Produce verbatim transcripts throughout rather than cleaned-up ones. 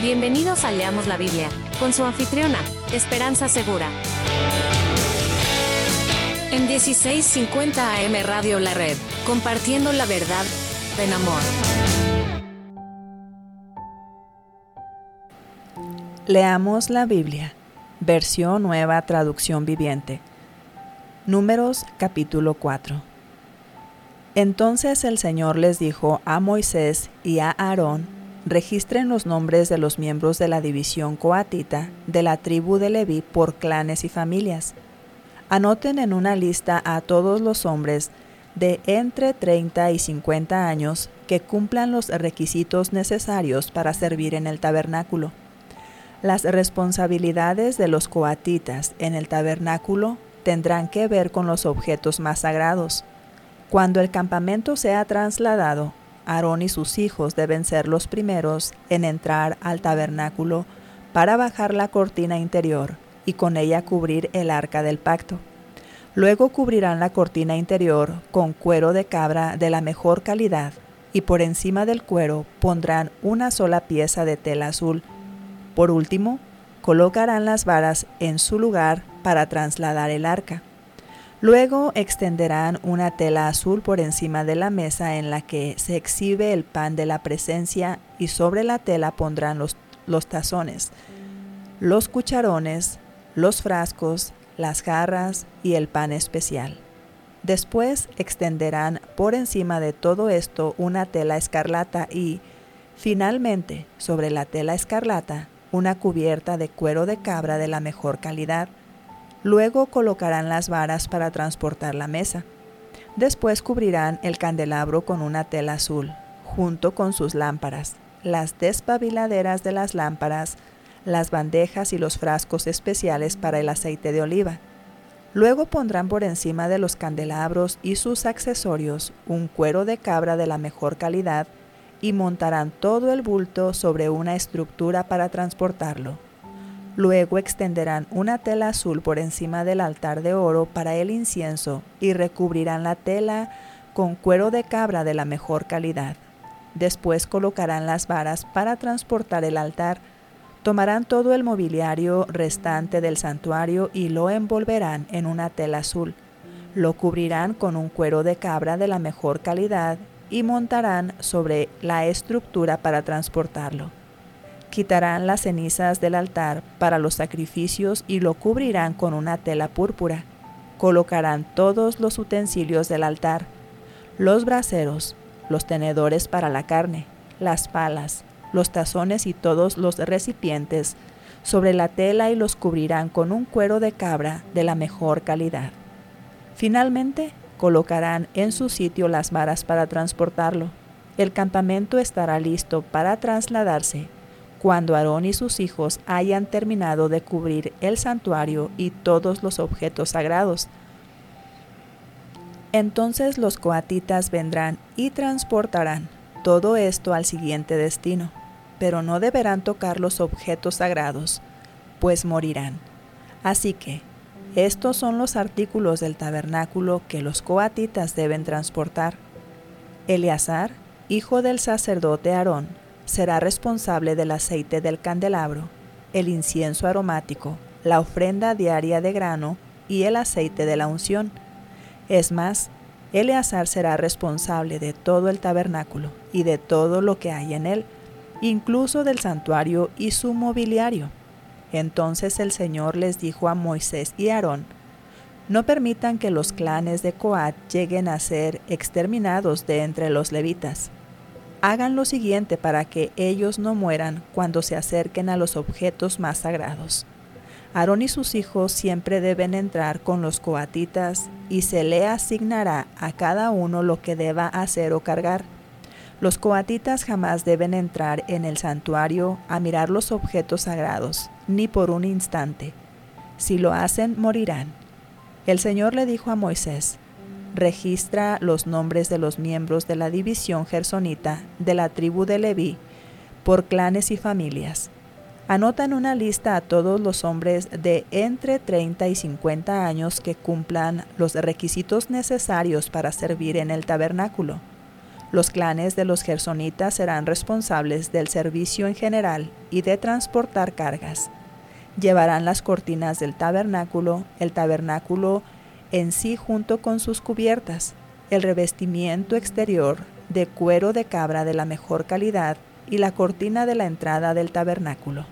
Bienvenidos a Leamos la Biblia, con su anfitriona, Esperanza Segura. En dieciséis cincuenta A M Radio La Red, compartiendo la verdad en amor. Leamos la Biblia, versión nueva traducción viviente. Números capítulo cuatro. Entonces el Señor les dijo a Moisés y a Aarón: registren los nombres de los miembros de la división coatita de la tribu de Leví por clanes y familias. Anoten en una lista a todos los hombres de entre treinta y cincuenta años que cumplan los requisitos necesarios para servir en el tabernáculo. Las responsabilidades de los coatitas en el tabernáculo tendrán que ver con los objetos más sagrados. Cuando el campamento sea trasladado, Aarón y sus hijos deben ser los primeros en entrar al tabernáculo para bajar la cortina interior y con ella cubrir el arca del pacto. Luego cubrirán la cortina interior con cuero de cabra de la mejor calidad y por encima del cuero pondrán una sola pieza de tela azul. Por último, colocarán las varas en su lugar para trasladar el arca. Luego extenderán una tela azul por encima de la mesa en la que se exhibe el pan de la presencia y sobre la tela pondrán los, los tazones, los cucharones, los frascos, las jarras y el pan especial. Después extenderán por encima de todo esto una tela escarlata y, finalmente, sobre la tela escarlata, una cubierta de cuero de cabra de la mejor calidad. Luego colocarán las varas para transportar la mesa. Después cubrirán el candelabro con una tela azul, junto con sus lámparas, las despabiladeras de las lámparas, las bandejas y los frascos especiales para el aceite de oliva. Luego pondrán por encima de los candelabros y sus accesorios un cuero de cabra de la mejor calidad y montarán todo el bulto sobre una estructura para transportarlo. Luego extenderán una tela azul por encima del altar de oro para el incienso y recubrirán la tela con cuero de cabra de la mejor calidad. Después colocarán las varas para transportar el altar. Tomarán todo el mobiliario restante del santuario y lo envolverán en una tela azul. Lo cubrirán con un cuero de cabra de la mejor calidad y montarán sobre la estructura para transportarlo. Quitarán las cenizas del altar para los sacrificios y lo cubrirán con una tela púrpura. Colocarán todos los utensilios del altar, los braseros, los tenedores para la carne, las palas, los tazones y todos los recipientes sobre la tela y los cubrirán con un cuero de cabra de la mejor calidad. Finalmente, colocarán en su sitio las varas para transportarlo. El campamento estará listo para trasladarse cuando Aarón y sus hijos hayan terminado de cubrir el santuario y todos los objetos sagrados. Entonces los coatitas vendrán y transportarán todo esto al siguiente destino, pero no deberán tocar los objetos sagrados, pues morirán. Así que, estos son los artículos del tabernáculo que los coatitas deben transportar. Eleazar, hijo del sacerdote Aarón, será responsable del aceite del candelabro, el incienso aromático, la ofrenda diaria de grano y el aceite de la unción. Es más, Eleazar será responsable de todo el tabernáculo y de todo lo que hay en él, incluso del santuario y su mobiliario. Entonces el Señor les dijo a Moisés y Aarón: no permitan que los clanes de Coat lleguen a ser exterminados de entre los levitas. Hagan lo siguiente para que ellos no mueran cuando se acerquen a los objetos más sagrados. Aarón y sus hijos siempre deben entrar con los coatitas y se le asignará a cada uno lo que deba hacer o cargar. Los coatitas jamás deben entrar en el santuario a mirar los objetos sagrados, ni por un instante. Si lo hacen, morirán. El Señor le dijo a Moisés: registra los nombres de los miembros de la división gersonita de la tribu de Leví por clanes y familias. Anota en una lista a todos los hombres de entre treinta y cincuenta años que cumplan los requisitos necesarios para servir en el tabernáculo. Los clanes de los gersonitas serán responsables del servicio en general y de transportar cargas. Llevarán las cortinas del tabernáculo, el tabernáculo en sí junto con sus cubiertas, el revestimiento exterior de cuero de cabra de la mejor calidad y la cortina de la entrada del tabernáculo.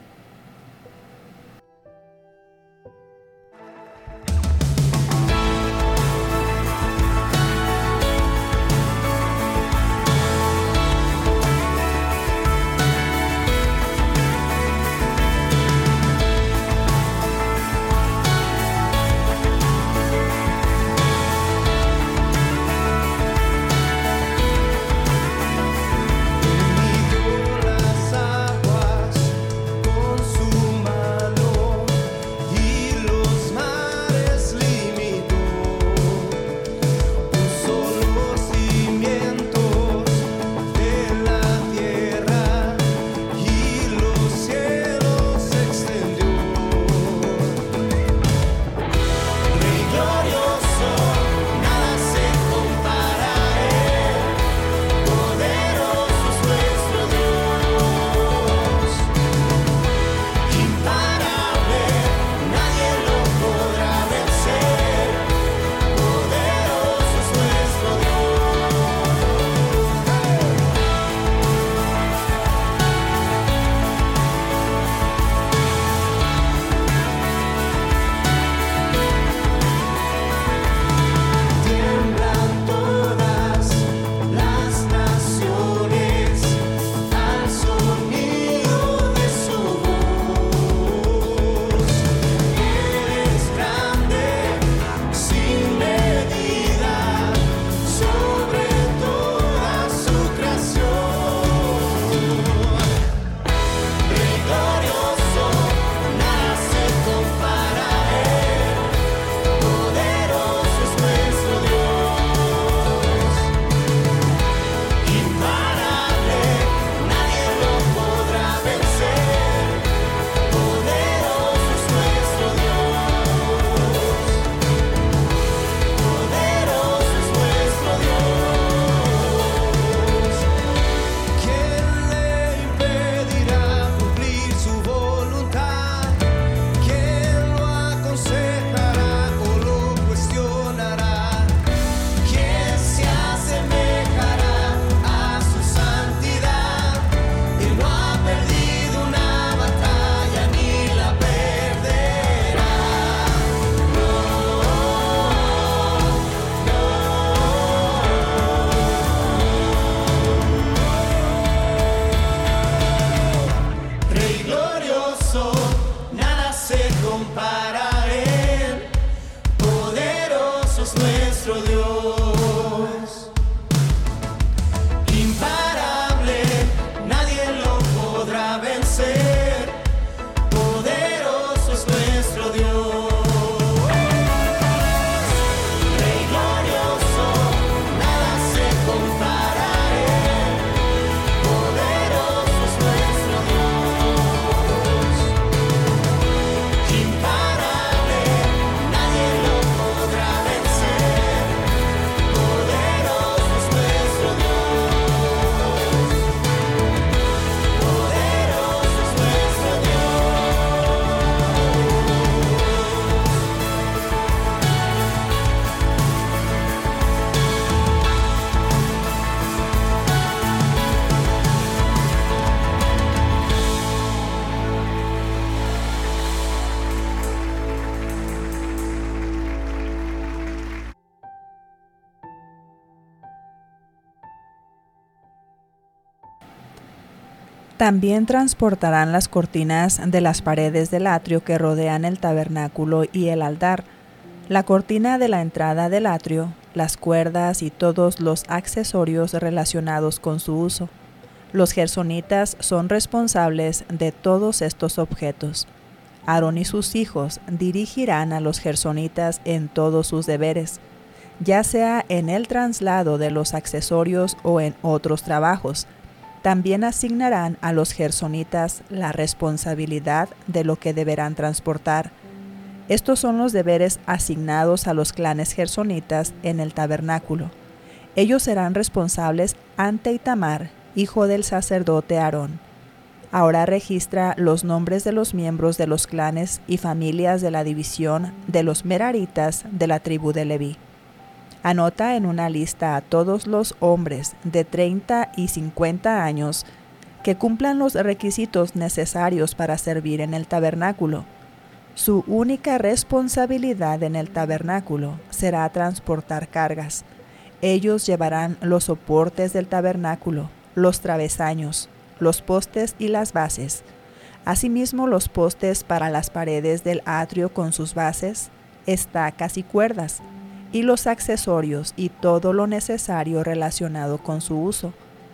También transportarán las cortinas de las paredes del atrio que rodean el tabernáculo y el altar, la cortina de la entrada del atrio, las cuerdas y todos los accesorios relacionados con su uso. Los gersonitas son responsables de todos estos objetos. Aarón y sus hijos dirigirán a los gersonitas en todos sus deberes, ya sea en el traslado de los accesorios o en otros trabajos. También asignarán a los gersonitas la responsabilidad de lo que deberán transportar. Estos son los deberes asignados a los clanes gersonitas en el tabernáculo. Ellos serán responsables ante Itamar, hijo del sacerdote Aarón. Ahora registra los nombres de los miembros de los clanes y familias de la división de los meraritas de la tribu de Leví. Anota en una lista a todos los hombres de treinta y cincuenta años que cumplan los requisitos necesarios para servir en el tabernáculo. Su única responsabilidad en el tabernáculo será transportar cargas. Ellos llevarán los soportes del tabernáculo, los travesaños, los postes y las bases. Asimismo, los postes para las paredes del atrio con sus bases, estacas y cuerdas, y los accesorios y todo lo necesario relacionado con su uso.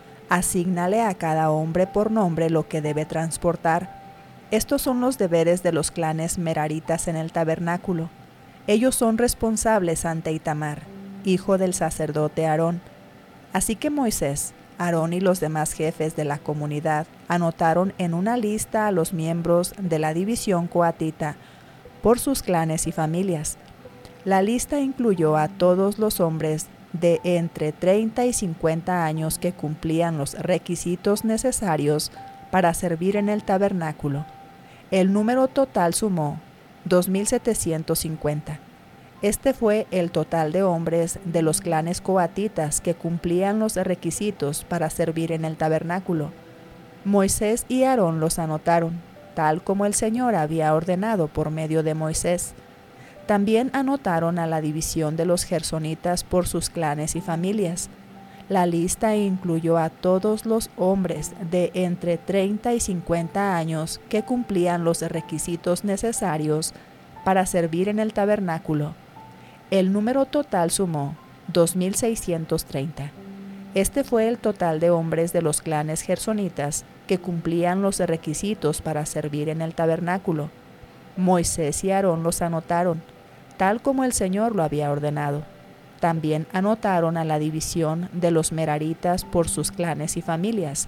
Asígnale a cada hombre por nombre lo que debe transportar. Estos son los deberes de los clanes meraritas en el tabernáculo. Ellos son responsables ante Itamar, hijo del sacerdote Aarón. Así que Moisés, Aarón y los demás jefes de la comunidad anotaron en una lista a los miembros de la división coatita por sus clanes y familias. La lista incluyó a todos los hombres de entre treinta y cincuenta años que cumplían los requisitos necesarios para servir en el tabernáculo. El número total sumó dos mil setecientos cincuenta. Este fue el total de hombres de los clanes coatitas que cumplían los requisitos para servir en el tabernáculo. Moisés y Aarón los anotaron, tal como el Señor había ordenado por medio de Moisés. También anotaron a la división de los gersonitas por sus clanes y familias. La lista incluyó a todos los hombres de entre treinta y cincuenta años que cumplían los requisitos necesarios para servir en el tabernáculo. El número total sumó dos mil seiscientos treinta. Este fue el total de hombres de los clanes gersonitas que cumplían los requisitos para servir en el tabernáculo. Moisés y Aarón los anotaron, tal como el Señor lo había ordenado. También anotaron a la división de los meraritas por sus clanes y familias.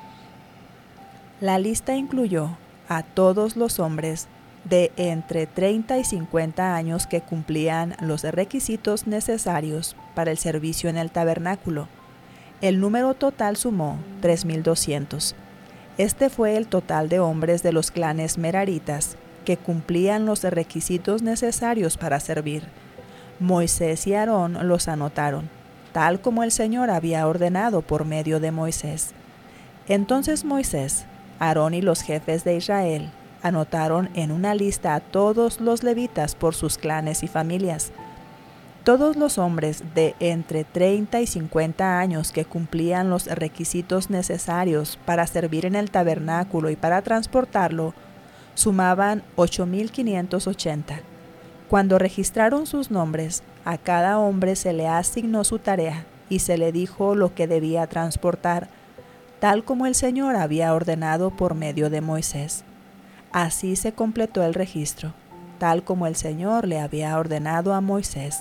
La lista incluyó a todos los hombres de entre treinta y cincuenta años que cumplían los requisitos necesarios para el servicio en el tabernáculo. El número total sumó tres mil doscientos. Este fue el total de hombres de los clanes meraritas que cumplían los requisitos necesarios para servir. Moisés y Aarón los anotaron, tal como el Señor había ordenado por medio de Moisés. Entonces Moisés, Aarón y los jefes de Israel anotaron en una lista a todos los levitas por sus clanes y familias. Todos los hombres de entre treinta y cincuenta años que cumplían los requisitos necesarios para servir en el tabernáculo y para transportarlo sumaban ocho mil quinientos ochenta. Cuando registraron sus nombres, a cada hombre se le asignó su tarea y se le dijo lo que debía transportar, tal como el Señor había ordenado por medio de Moisés. Así se completó el registro, tal como el Señor le había ordenado a Moisés.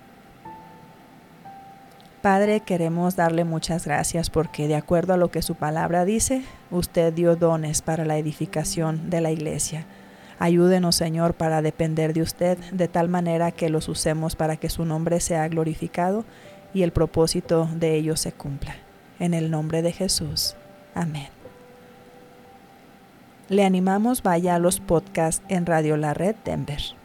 Padre, queremos darle muchas gracias porque de acuerdo a lo que su palabra dice, usted dio dones para la edificación de la iglesia. Ayúdenos, Señor, para depender de usted de tal manera que los usemos para que su nombre sea glorificado y el propósito de ellos se cumpla. En el nombre de Jesús. Amén. Le animamos vaya a los podcasts en Radio La Red Denver.